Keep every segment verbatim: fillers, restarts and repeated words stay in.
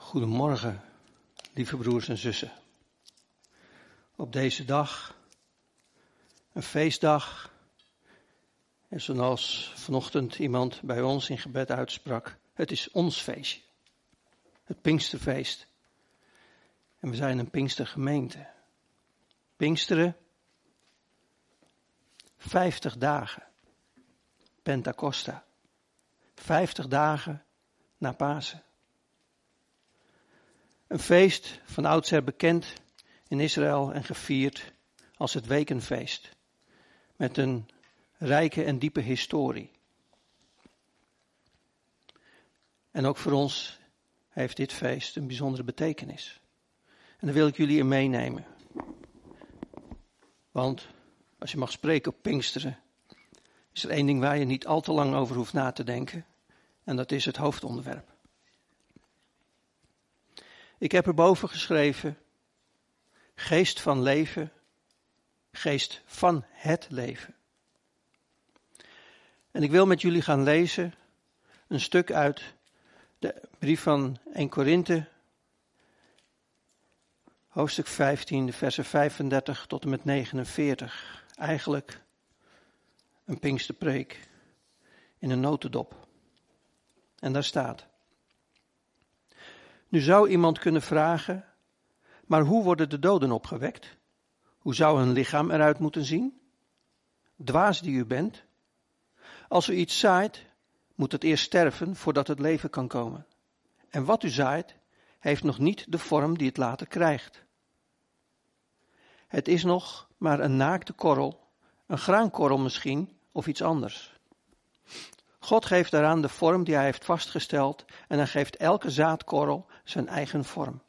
Goedemorgen, lieve broers en zussen. Op deze dag, een feestdag, en zoals vanochtend iemand bij ons in gebed uitsprak, het is ons feestje, het Pinksterfeest. En we zijn een Pinkstergemeente. Pinksteren, vijftig dagen, Pentacosta, vijftig dagen na Pasen. Een feest van oudsher bekend in Israël en gevierd als het wekenfeest. Met een rijke en diepe historie. En ook voor ons heeft dit feest een bijzondere betekenis. En daar wil ik jullie in meenemen. Want als je mag spreken op Pinksteren, is er één ding waar je niet al te lang over hoeft na te denken. En dat is het hoofdonderwerp. Ik heb erboven geschreven, geest van leven, geest van het leven. En ik wil met jullie gaan lezen een stuk uit de brief van Eerste Korinthe, hoofdstuk vijftien, de versen vijfendertig tot en met negenenveertig. Eigenlijk een Pinksterpreek in een notendop. En daar staat: Nu zou iemand kunnen vragen, maar hoe worden de doden opgewekt? Hoe zou hun lichaam eruit moeten zien? Dwaas die u bent. Als u iets zaait, moet het eerst sterven voordat het leven kan komen. En wat u zaait, heeft nog niet de vorm die het later krijgt. Het is nog maar een naakte korrel, een graankorrel misschien, of iets anders. God geeft daaraan de vorm die hij heeft vastgesteld en hij geeft elke zaadkorrel zijn eigen vorm.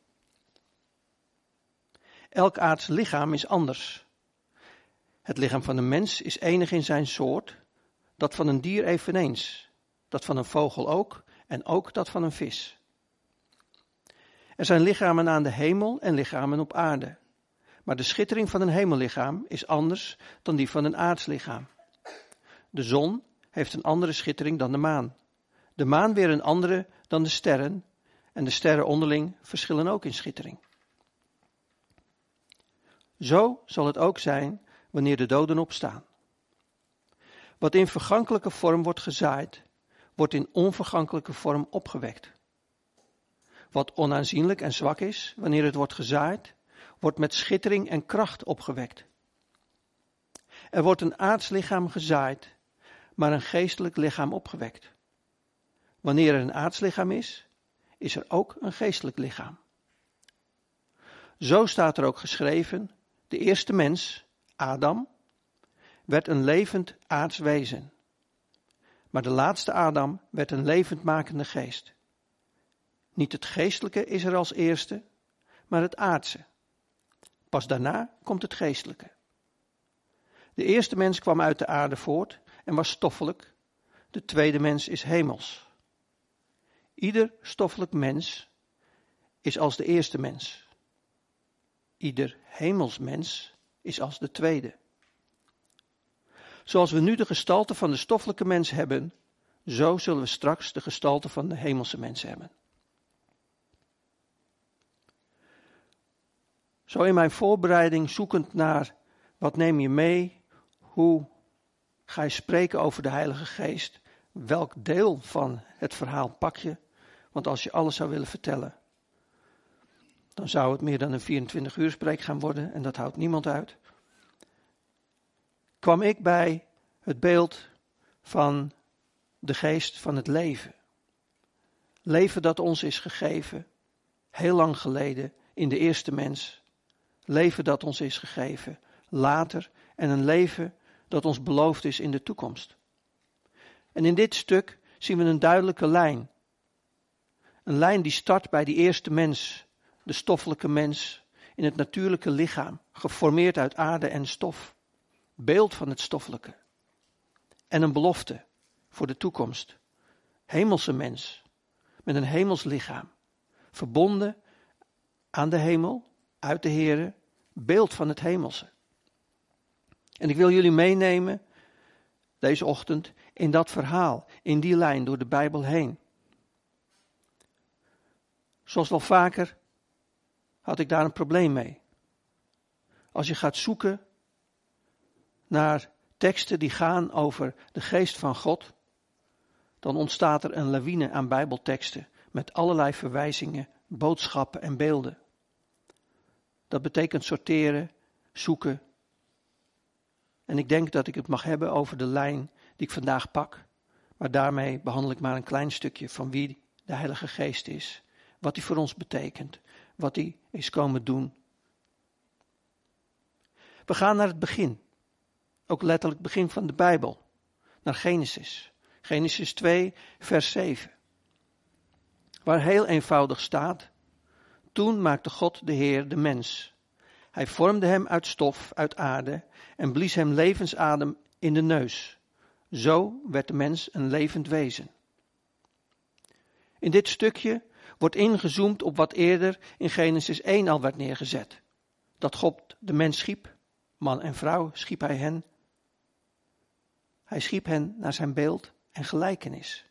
Elk aards lichaam is anders. Het lichaam van een mens is enig in zijn soort, dat van een dier eveneens, dat van een vogel ook en ook dat van een vis. Er zijn lichamen aan de hemel en lichamen op aarde, maar de schittering van een hemellichaam is anders dan die van een aards lichaam. De zon heeft een andere schittering dan de maan. De maan weer een andere dan de sterren. En de sterren onderling verschillen ook in schittering. Zo zal het ook zijn wanneer de doden opstaan. Wat in vergankelijke vorm wordt gezaaid, wordt in onvergankelijke vorm opgewekt. Wat onaanzienlijk en zwak is, wanneer het wordt gezaaid, wordt met schittering en kracht opgewekt. Er wordt een aards lichaam gezaaid, maar een geestelijk lichaam opgewekt. Wanneer er een aards lichaam is, is er ook een geestelijk lichaam. Zo staat er ook geschreven, de eerste mens, Adam, werd een levend aards wezen. Maar de laatste Adam werd een levendmakende geest. Niet het geestelijke is er als eerste, maar het aardse. Pas daarna komt het geestelijke. De eerste mens kwam uit de aarde voort en was stoffelijk. De tweede mens is hemels. Ieder stoffelijk mens is als de eerste mens. Ieder hemelsmens is als de tweede. Zoals we nu de gestalte van de stoffelijke mens hebben, zo zullen we straks de gestalte van de hemelse mens hebben. Zo in mijn voorbereiding zoekend naar wat neem je mee, hoe ga je spreken over de Heilige Geest, welk deel van het verhaal pak je, want als je alles zou willen vertellen, dan zou het meer dan een vierentwintig uur spreek gaan worden en dat houdt niemand uit. Kwam ik bij het beeld van de geest van het leven. Leven dat ons is gegeven, heel lang geleden in de eerste mens. Leven dat ons is gegeven, later, en een leven dat ons beloofd is in de toekomst. En in dit stuk zien we een duidelijke lijn. Een lijn die start bij die eerste mens, de stoffelijke mens, in het natuurlijke lichaam, geformeerd uit aarde en stof. Beeld van het stoffelijke. En een belofte voor de toekomst. Hemelse mens, met een hemels lichaam, verbonden aan de hemel, uit de Here, beeld van het hemelse. En ik wil jullie meenemen deze ochtend in dat verhaal, in die lijn door de Bijbel heen. Zoals wel vaker had ik daar een probleem mee. Als je gaat zoeken naar teksten die gaan over de geest van God, dan ontstaat er een lawine aan Bijbelteksten met allerlei verwijzingen, boodschappen en beelden. Dat betekent sorteren, zoeken. En ik denk dat ik het mag hebben over de lijn die ik vandaag pak. Maar daarmee behandel ik maar een klein stukje van wie de Heilige Geest is. Wat hij voor ons betekent. Wat hij is komen doen. We gaan naar het begin. Ook letterlijk begin van de Bijbel. Naar Genesis. Genesis twee, vers zeven. Waar heel eenvoudig staat. Toen maakte God de Heer de mens. Hij vormde hem uit stof, uit aarde. En blies hem levensadem in de neus. Zo werd de mens een levend wezen. In dit stukje wordt ingezoomd op wat eerder in Genesis één al werd neergezet. Dat God de mens schiep, man en vrouw schiep hij hen. Hij schiep hen naar zijn beeld en gelijkenis.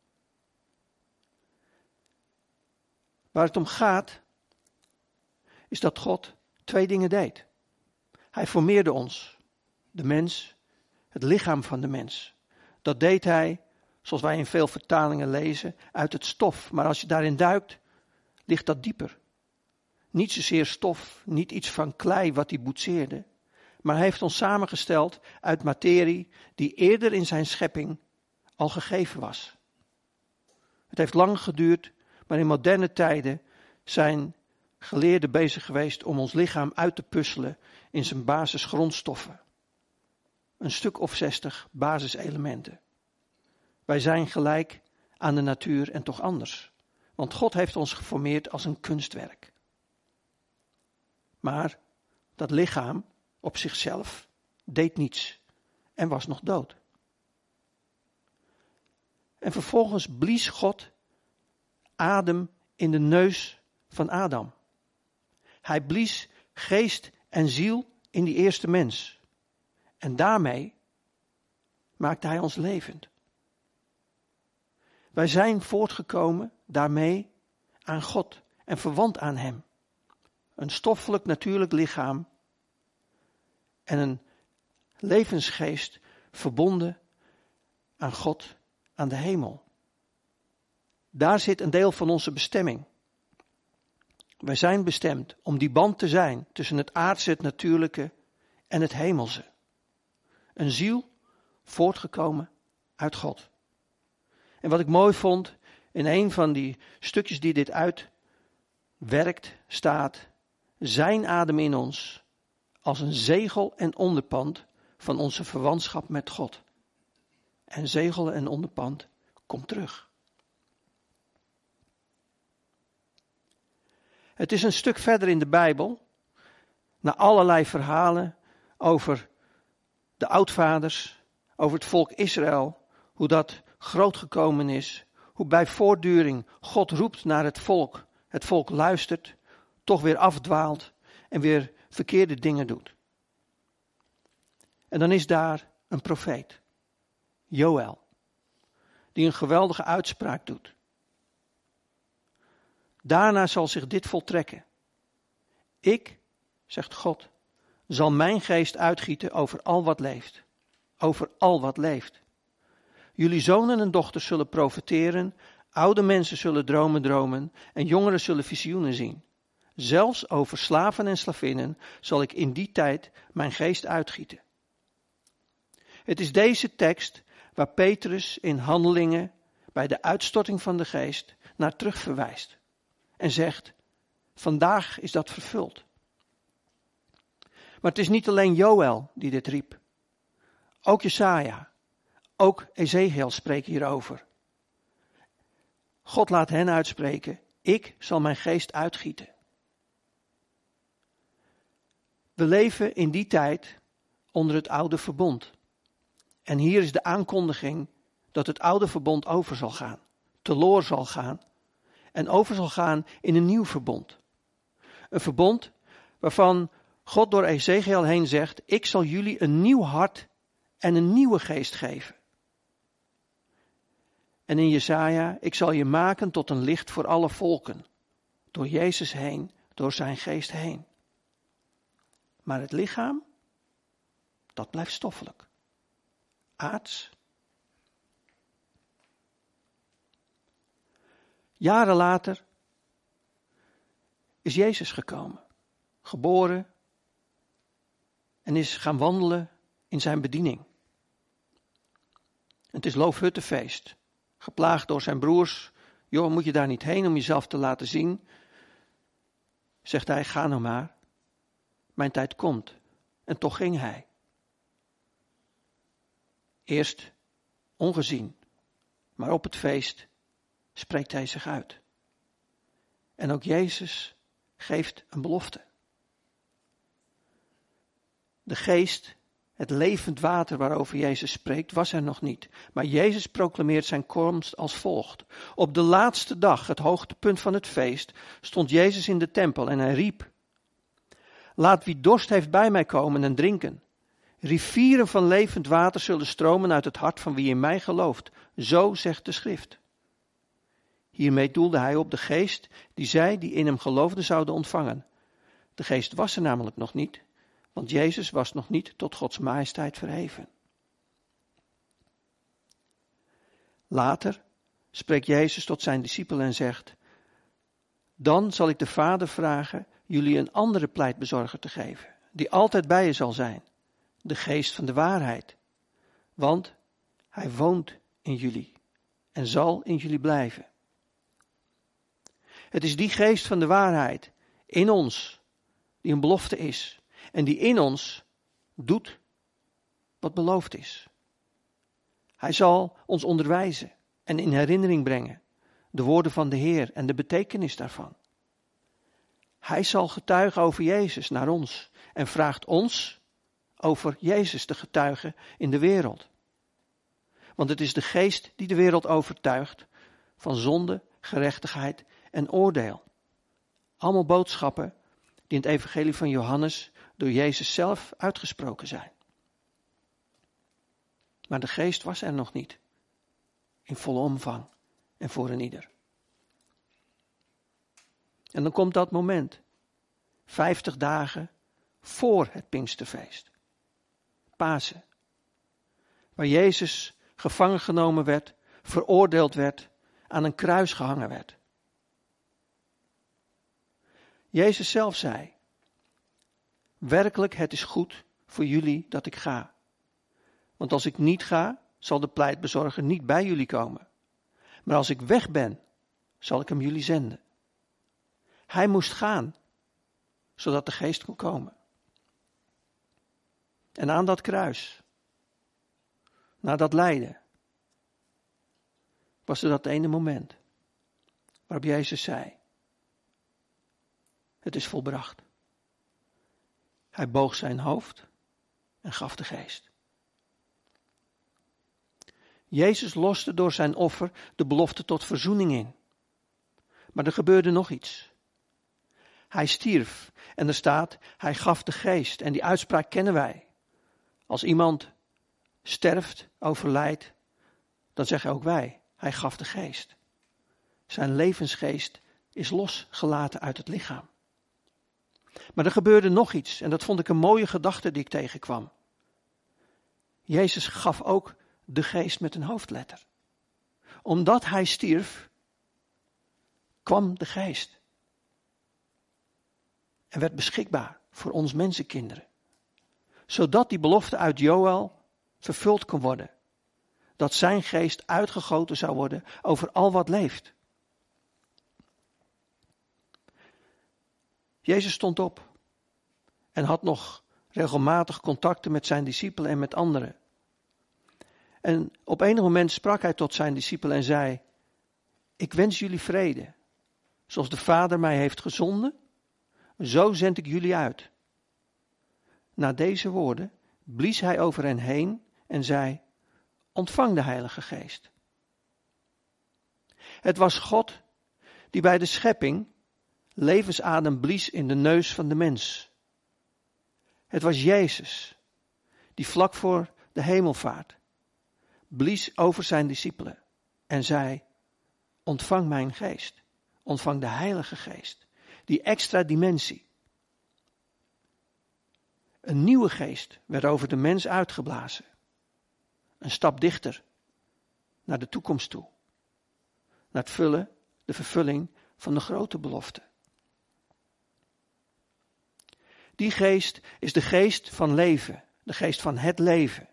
Waar het om gaat, is dat God twee dingen deed. Hij formeerde ons, de mens, het lichaam van de mens. Dat deed hij, zoals wij in veel vertalingen lezen, uit het stof. Maar als je daarin duikt, ligt dat dieper. Niet zozeer stof, niet iets van klei wat hij boetseerde. Maar hij heeft ons samengesteld uit materie die eerder in zijn schepping al gegeven was. Het heeft lang geduurd, maar in moderne tijden zijn geleerden bezig geweest om ons lichaam uit te puzzelen in zijn basisgrondstoffen. Een stuk of zestig basiselementen. Wij zijn gelijk aan de natuur en toch anders. Want God heeft ons geformeerd als een kunstwerk. Maar dat lichaam op zichzelf deed niets en was nog dood. En vervolgens blies God adem in de neus van Adam. Hij blies geest en ziel in die eerste mens. En daarmee maakte hij ons levend. Wij zijn voortgekomen daarmee aan God en verwant aan hem. Een stoffelijk natuurlijk lichaam en een levensgeest verbonden aan God, aan de hemel. Daar zit een deel van onze bestemming. Wij zijn bestemd om die band te zijn tussen het aardse, het natuurlijke en het hemelse. Een ziel voortgekomen uit God. En wat ik mooi vond, in een van die stukjes die dit uitwerkt, staat: zijn adem in ons als een zegel en onderpand van onze verwantschap met God. En zegel en onderpand komt terug. Het is een stuk verder in de Bijbel, naar allerlei verhalen over de oudvaders, over het volk Israël, hoe dat groot gekomen is, hoe bij voortduring God roept naar het volk, het volk luistert, toch weer afdwaalt en weer verkeerde dingen doet. En dan is daar een profeet, Joël, die een geweldige uitspraak doet. Daarna zal zich dit voltrekken. Ik, zegt God, zal mijn geest uitgieten over al wat leeft. Over al wat leeft. Jullie zonen en dochters zullen profeteren, oude mensen zullen dromen dromen en jongeren zullen visioenen zien. Zelfs over slaven en slavinnen zal ik in die tijd mijn geest uitgieten. Het is deze tekst waar Petrus in Handelingen bij de uitstorting van de geest naar terug verwijst. En zegt, vandaag is dat vervuld. Maar het is niet alleen Joël die dit riep. Ook Jesaja, ook Ezekiel spreken hierover. God laat hen uitspreken, ik zal mijn geest uitgieten. We leven in die tijd onder het oude verbond. En hier is de aankondiging dat het oude verbond over zal gaan, teloor zal gaan en over zal gaan in een nieuw verbond. Een verbond waarvan God door Ezekiel heen zegt, ik zal jullie een nieuw hart en een nieuwe geest geven. En in Jesaja, ik zal je maken tot een licht voor alle volken. door Jezus heen, door zijn geest heen. Maar het lichaam, dat blijft stoffelijk. Aards. Jaren later is Jezus gekomen, geboren en is gaan wandelen in zijn bediening. Het is Loofhuttenfeest, geplaagd door zijn broers. Joh, moet je daar niet heen om jezelf te laten zien? Zegt hij, ga nou maar. Mijn tijd komt. En toch ging hij. Eerst ongezien, maar op het feest spreekt hij zich uit. En ook Jezus geeft een belofte. De geest, het levend water waarover Jezus spreekt, was er nog niet. Maar Jezus proclameert zijn komst als volgt. Op de laatste dag, het hoogtepunt van het feest, stond Jezus in de tempel en hij riep: laat wie dorst heeft bij mij komen en drinken. Rivieren van levend water zullen stromen uit het hart van wie in mij gelooft. Zo zegt de schrift. Hiermee doelde hij op de geest die zij die in hem geloofden zouden ontvangen. De geest was er namelijk nog niet, want Jezus was nog niet tot Gods majesteit verheven. Later spreekt Jezus tot zijn discipelen en zegt: dan zal ik de Vader vragen jullie een andere pleitbezorger te geven, die altijd bij je zal zijn, de geest van de waarheid. Want hij woont in jullie en zal in jullie blijven. Het is die geest van de waarheid in ons, die een belofte is en die in ons doet wat beloofd is. Hij zal ons onderwijzen en in herinnering brengen de woorden van de Heer en de betekenis daarvan. Hij zal getuigen over Jezus naar ons en vraagt ons over Jezus te getuigen in de wereld. Want het is de geest die de wereld overtuigt van zonde, gerechtigheid en oordeel. Allemaal boodschappen die in het evangelie van Johannes door Jezus zelf uitgesproken zijn. Maar de geest was er nog niet, in volle omvang en voor een ieder. En dan komt dat moment, vijftig dagen voor het Pinksterfeest, Pasen, waar Jezus gevangen genomen werd, veroordeeld werd, aan een kruis gehangen werd. Jezus zelf zei: werkelijk, het is goed voor jullie dat ik ga. Want als ik niet ga, zal de pleitbezorger niet bij jullie komen. Maar als ik weg ben, zal ik hem jullie zenden. Hij moest gaan, zodat de geest kon komen. En aan dat kruis, na dat lijden, was er dat ene moment waarop Jezus zei: het is volbracht. Hij boog zijn hoofd en gaf de geest. Jezus loste door zijn offer de belofte tot verzoening in. Maar er gebeurde nog iets. Hij stierf en er staat, hij gaf de geest. En die uitspraak kennen wij. Als iemand sterft, overlijdt, dan zeggen ook wij, hij gaf de geest. Zijn levensgeest is losgelaten uit het lichaam. Maar er gebeurde nog iets en dat vond ik een mooie gedachte die ik tegenkwam. Jezus gaf ook de geest met een hoofdletter. Omdat hij stierf, kwam de geest. En werd beschikbaar voor ons mensenkinderen. Zodat die belofte uit Joël vervuld kon worden. Dat zijn geest uitgegoten zou worden over al wat leeft. Jezus stond op en had nog regelmatig contacten met zijn discipelen en met anderen. En op enig moment sprak hij tot zijn discipelen en zei: ik wens jullie vrede. Zoals de Vader mij heeft gezonden, zo zend ik jullie uit. Na deze woorden blies hij over hen heen en zei: ontvang de Heilige Geest. Het was God die bij de schepping levensadem blies in de neus van de mens. Het was Jezus die vlak voor de hemelvaart blies over zijn discipelen en zei: ontvang mijn geest, ontvang de Heilige Geest. Die extra dimensie. Een nieuwe geest werd over de mens uitgeblazen. Een stap dichter naar de toekomst toe. Naar het vullen, de vervulling van de grote belofte. Die geest is de geest van leven. De geest van het leven.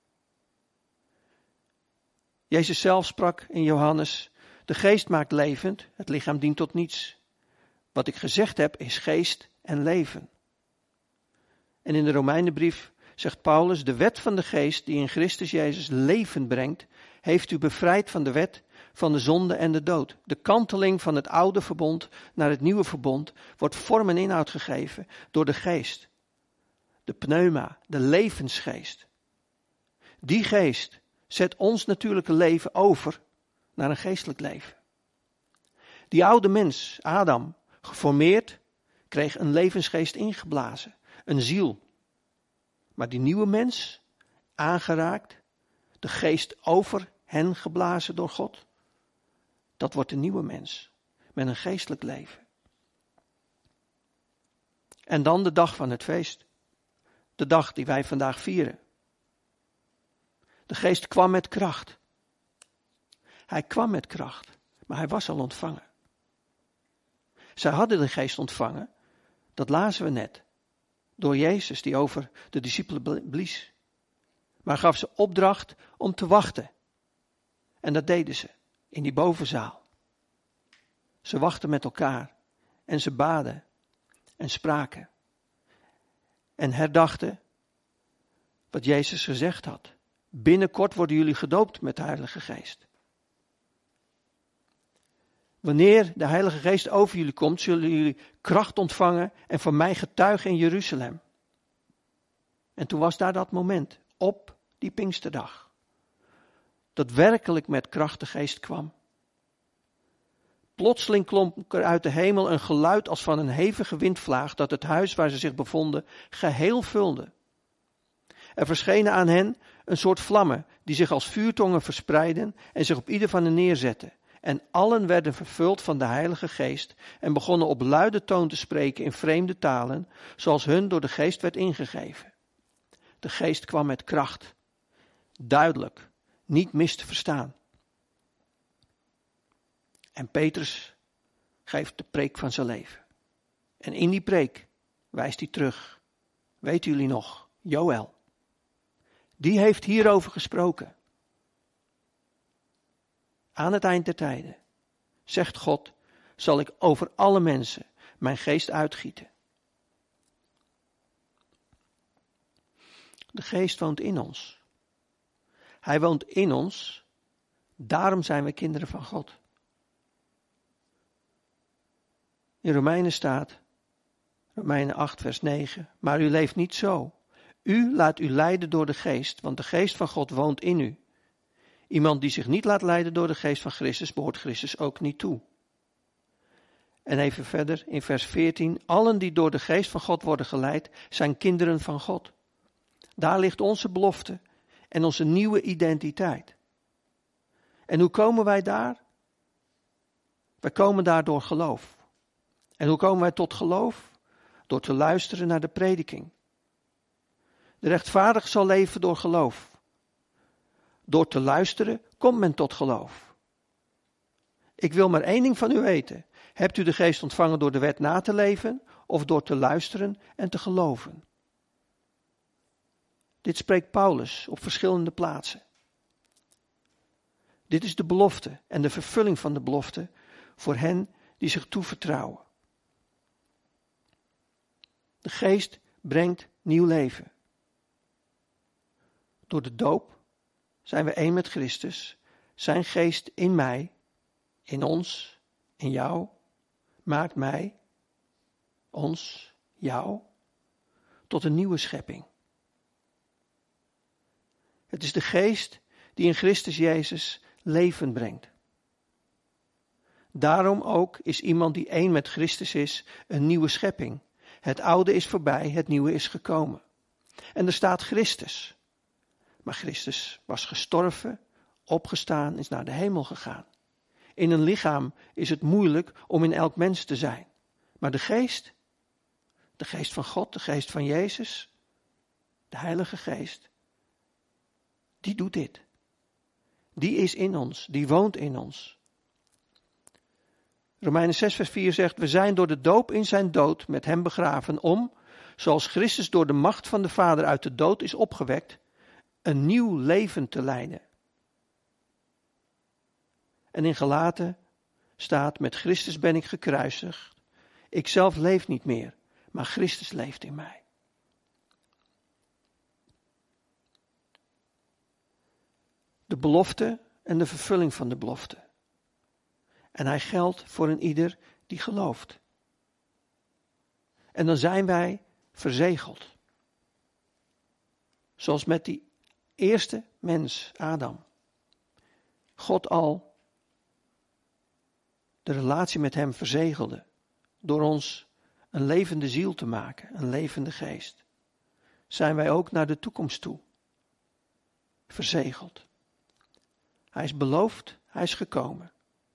Jezus zelf sprak in Johannes: de geest maakt levend, het lichaam dient tot niets. Wat ik gezegd heb is geest en leven. En in de Romeinenbrief zegt Paulus: de wet van de geest die in Christus Jezus leven brengt, heeft u bevrijd van de wet van de zonde en de dood. De kanteling van het oude verbond naar het nieuwe verbond wordt vorm en inhoud gegeven door de geest. De pneuma, de levensgeest. Die geest zet ons natuurlijke leven over naar een geestelijk leven. Die oude mens, Adam, geformeerd, kreeg een levensgeest ingeblazen, een ziel. Maar die nieuwe mens, aangeraakt, de geest over hen geblazen door God, dat wordt een nieuwe mens met een geestelijk leven. En dan de dag van het feest. De dag die wij vandaag vieren. De geest kwam met kracht. Hij kwam met kracht, maar hij was al ontvangen. Zij hadden de geest ontvangen, dat lazen we net, door Jezus die over de discipelen blies. Maar gaf ze opdracht om te wachten. En dat deden ze in die bovenzaal. Ze wachten met elkaar en ze baden en spraken. En herdachten wat Jezus gezegd had. Binnenkort worden jullie gedoopt met de Heilige Geest. Wanneer de Heilige Geest over jullie komt, zullen jullie kracht ontvangen en van mij getuigen in Jeruzalem. En toen was daar dat moment, op die Pinksterdag, dat werkelijk met kracht de Geest kwam. Plotseling klonk er uit de hemel een geluid als van een hevige windvlaag dat het huis waar ze zich bevonden geheel vulde. Er verschenen aan hen een soort vlammen die zich als vuurtongen verspreidden en zich op ieder van hen neerzetten. En allen werden vervuld van de Heilige Geest en begonnen op luide toon te spreken in vreemde talen, zoals hun door de Geest werd ingegeven. De Geest kwam met kracht, duidelijk, niet mis te verstaan. En Petrus geeft de preek van zijn leven. En in die preek wijst hij terug. Weten jullie nog, Joël. Die heeft hierover gesproken. Aan het eind der tijden, zegt God, zal ik over alle mensen mijn geest uitgieten. De geest woont in ons. Hij woont in ons, daarom zijn we kinderen van God. In Romeinen staat, Romeinen acht vers negen, maar u leeft niet zo. U laat u leiden door de geest, want de geest van God woont in u. Iemand die zich niet laat leiden door de geest van Christus, behoort Christus ook niet toe. En even verder in vers veertien, allen die door de geest van God worden geleid, zijn kinderen van God. Daar ligt onze belofte en onze nieuwe identiteit. En hoe komen wij daar? Wij komen daar door geloof. En hoe komen wij tot geloof? Door te luisteren naar de prediking. De rechtvaardige zal leven door geloof. Door te luisteren komt men tot geloof. Ik wil maar één ding van u weten. Hebt u de geest ontvangen door de wet na te leven of door te luisteren en te geloven? Dit spreekt Paulus op verschillende plaatsen. Dit is de belofte en de vervulling van de belofte voor hen die zich toevertrouwen. De geest brengt nieuw leven. Door de doop zijn we één met Christus. Zijn geest in mij, in ons, in jou, maakt mij, ons, jou, tot een nieuwe schepping. Het is de geest die in Christus Jezus leven brengt. Daarom ook is iemand die één met Christus is, een nieuwe schepping. Het oude is voorbij, het nieuwe is gekomen. En er staat Christus. Maar Christus was gestorven, opgestaan, is naar de hemel gegaan. In een lichaam is het moeilijk om in elk mens te zijn. Maar de geest, de geest van God, de geest van Jezus, de Heilige Geest, die doet dit. Die is in ons, die woont in ons. Romeinen zes vers vier zegt, we zijn door de doop in zijn dood met hem begraven om, zoals Christus door de macht van de Vader uit de dood is opgewekt, een nieuw leven te leiden. En in Galaten staat, met Christus ben ik gekruisigd. Ik zelf leef niet meer, maar Christus leeft in mij. De belofte en de vervulling van de belofte. En hij geldt voor een ieder die gelooft. En dan zijn wij verzegeld. Zoals met die eerste mens, Adam. God al de relatie met hem verzegelde. Door ons een levende ziel te maken, een levende geest. Zijn wij ook naar de toekomst toe verzegeld. Hij is beloofd, hij is gekomen.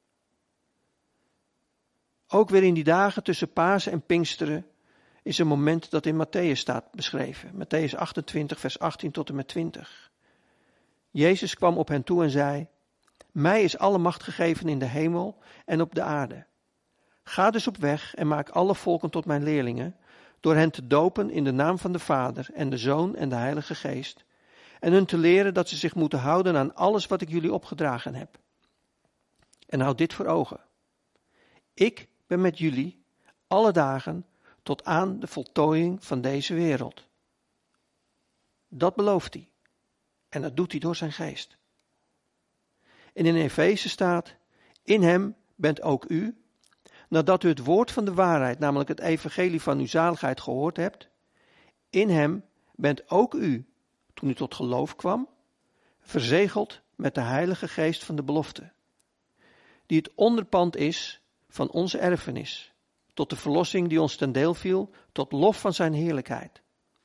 Ook weer in die dagen tussen Pasen en Pinksteren is een moment dat in Matthäus staat beschreven. Matthäus achtentwintig, vers achttien tot en met twintig. Jezus kwam op hen toe en zei, mij is alle macht gegeven in de hemel en op de aarde. Ga dus op weg en maak alle volken tot mijn leerlingen, door hen te dopen in de naam van de Vader en de Zoon en de Heilige Geest, en hun te leren dat ze zich moeten houden aan alles wat ik jullie opgedragen heb. En houd dit voor ogen. Ik ben met jullie alle dagen tot aan de voltooiing van deze wereld. Dat belooft hij. En dat doet hij door zijn geest. En in Efeze staat, in hem bent ook u, nadat u het woord van de waarheid, namelijk het evangelie van uw zaligheid gehoord hebt, in hem bent ook u, toen u tot geloof kwam, verzegeld met de Heilige Geest van de belofte, die het onderpand is van onze erfenis, tot de verlossing die ons ten deel viel, tot lof van zijn heerlijkheid.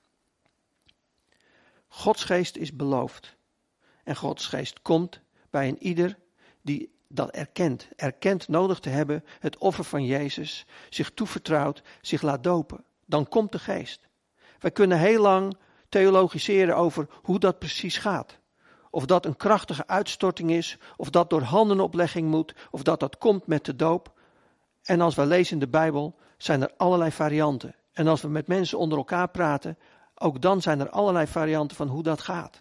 Gods geest is beloofd. En Gods geest komt bij een ieder die dat erkent. Erkent nodig te hebben het offer van Jezus, zich toevertrouwt, zich laat dopen. Dan komt de geest. Wij kunnen heel lang theologiseren over hoe dat precies gaat. Of dat een krachtige uitstorting is, of dat door handenoplegging moet, of dat dat komt met de doop. En als we lezen in de Bijbel, zijn er allerlei varianten. En als we met mensen onder elkaar praten, ook dan zijn er allerlei varianten van hoe dat gaat.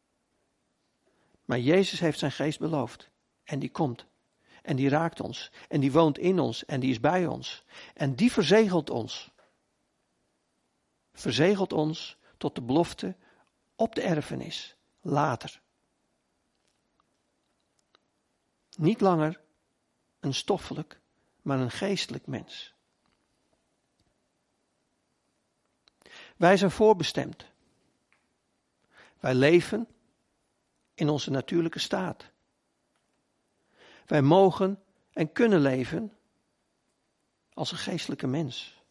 Maar Jezus heeft zijn geest beloofd. En die komt. En die raakt ons. En die woont in ons. En die is bij ons. En die verzegelt ons. Verzegelt ons tot de belofte op de erfenis. Later. Niet langer een stoffelijk, maar een geestelijk mens. Wij zijn voorbestemd. Wij leven in onze natuurlijke staat. Wij mogen en kunnen leven als een geestelijke mens.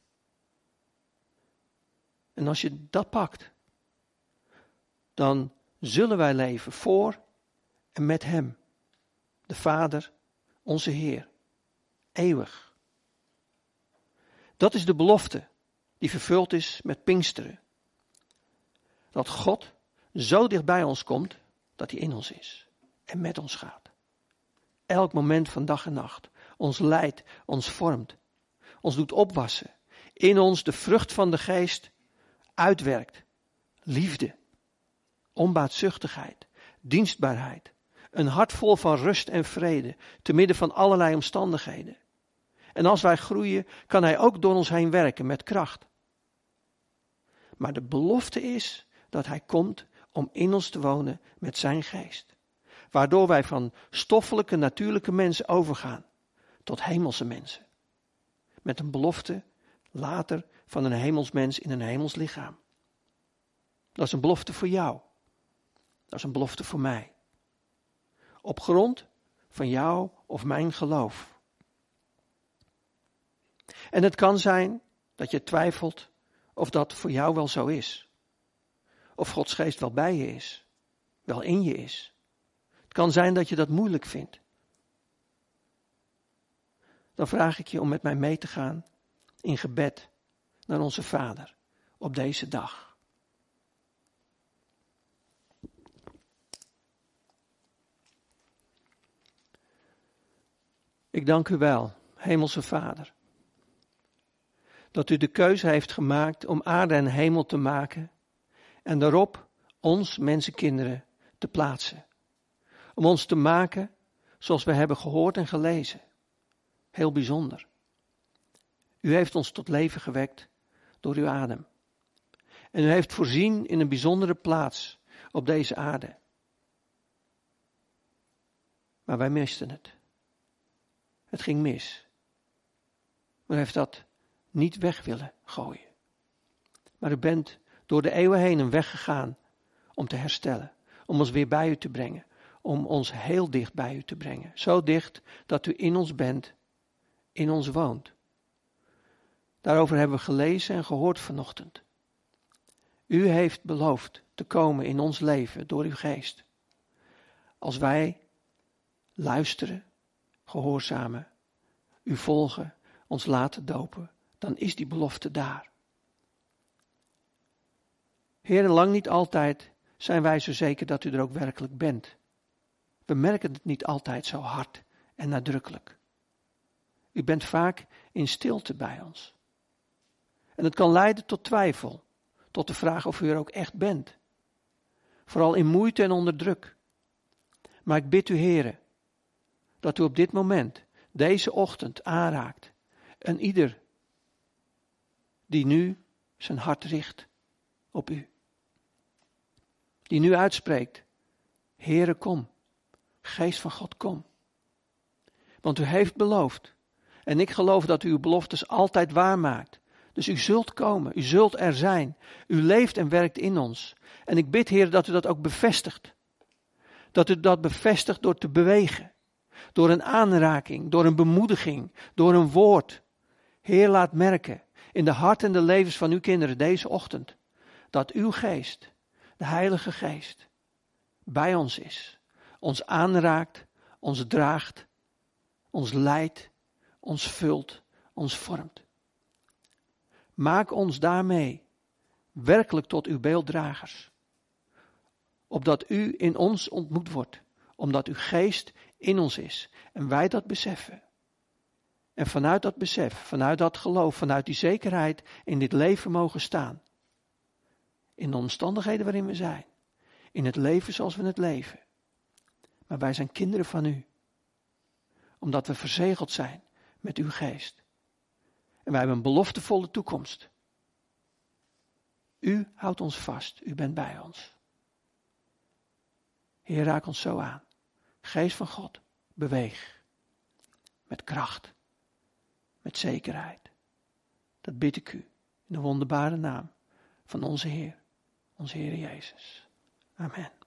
En als je dat pakt, dan zullen wij leven voor en met Hem, de Vader, onze Heer, eeuwig. Dat is de belofte die vervuld is met Pinksteren. Dat God zo dicht bij ons komt, dat hij in ons is en met ons gaat. Elk moment van dag en nacht. Ons leidt, ons vormt. Ons doet opwassen. In ons de vrucht van de geest uitwerkt. Liefde. Onbaatzuchtigheid. Dienstbaarheid. Een hart vol van rust en vrede. Te midden van allerlei omstandigheden. En als wij groeien, kan hij ook door ons heen werken met kracht. Maar de belofte is dat hij komt om in ons te wonen met zijn geest. Waardoor wij van stoffelijke, natuurlijke mensen overgaan tot hemelse mensen. Met een belofte later van een hemelsmens in een hemels lichaam. Dat is een belofte voor jou. Dat is een belofte voor mij. Op grond van jou of mijn geloof. En het kan zijn dat je twijfelt of dat voor jou wel zo is. Of Gods geest wel bij je is. Wel in je is. Het kan zijn dat je dat moeilijk vindt. dan vraag ik je om met mij mee te gaan in gebed naar onze Vader op deze dag. Ik dank u wel, Hemelse Vader, dat u de keuze heeft gemaakt om aarde en hemel te maken en daarop ons, mensenkinderen, te plaatsen. Om ons te maken zoals we hebben gehoord en gelezen. Heel bijzonder. U heeft ons tot leven gewekt door uw adem. En u heeft voorzien in een bijzondere plaats op deze aarde. Maar wij misten het. Het ging mis. Maar u heeft dat niet weg willen gooien. Maar u bent door de eeuwen heen een weg gegaan om te herstellen. Om ons weer bij u te brengen. Om ons heel dicht bij u te brengen. Zo dicht dat u in ons bent, in ons woont. Daarover hebben we gelezen en gehoord vanochtend. U heeft beloofd te komen in ons leven door uw geest. Als wij luisteren, gehoorzamen, u volgen, ons laten dopen, dan is die belofte daar. Heer, lang niet altijd zijn wij zo zeker dat u er ook werkelijk bent. We merken het niet altijd zo hard en nadrukkelijk. U bent vaak in stilte bij ons. En het kan leiden tot twijfel, tot de vraag of u er ook echt bent. Vooral in moeite en onder druk. Maar ik bid u, Heere, dat u op dit moment, deze ochtend aanraakt. En ieder die nu zijn hart richt op u. Die nu uitspreekt, Heere, kom. Geest van God, kom. Want u heeft beloofd. En ik geloof dat u uw beloftes altijd waarmaakt. Dus u zult komen, u zult er zijn. U leeft en werkt in ons. En ik bid, Heer, dat u dat ook bevestigt. Dat u dat bevestigt door te bewegen. Door een aanraking, door een bemoediging, door een woord. Heer, laat merken in de hart en de levens van uw kinderen deze ochtend. Dat uw geest, de Heilige Geest, bij ons is. Ons aanraakt, ons draagt, ons leidt, ons vult, ons vormt. Maak ons daarmee werkelijk tot uw beelddragers. Opdat u in ons ontmoet wordt. Omdat uw geest in ons is. En wij dat beseffen. En vanuit dat besef, vanuit dat geloof, vanuit die zekerheid in dit leven mogen staan. In de omstandigheden waarin we zijn. In het leven zoals we het leven. Maar wij zijn kinderen van u. Omdat we verzegeld zijn met uw geest. En wij hebben een beloftevolle toekomst. U houdt ons vast. U bent bij ons. Heer, raak ons zo aan. Geest van God, beweeg. Met kracht. Met zekerheid. Dat bid ik u. In de wonderbare naam van onze Heer. Onze Heer Jezus. Amen.